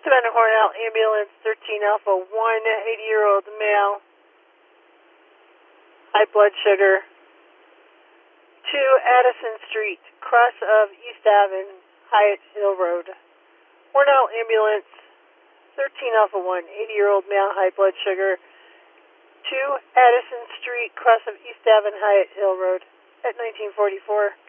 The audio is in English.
Savannah Hornell Ambulance 13 Alpha 1, 80-year-old male, high blood sugar, to Addison Street, cross of East Ave and Hyatt Hill Road. Hornell Ambulance 13 Alpha 1, 80-year-old male, high blood sugar, to Addison Street, cross of East Ave and Hyatt Hill Road at 1944.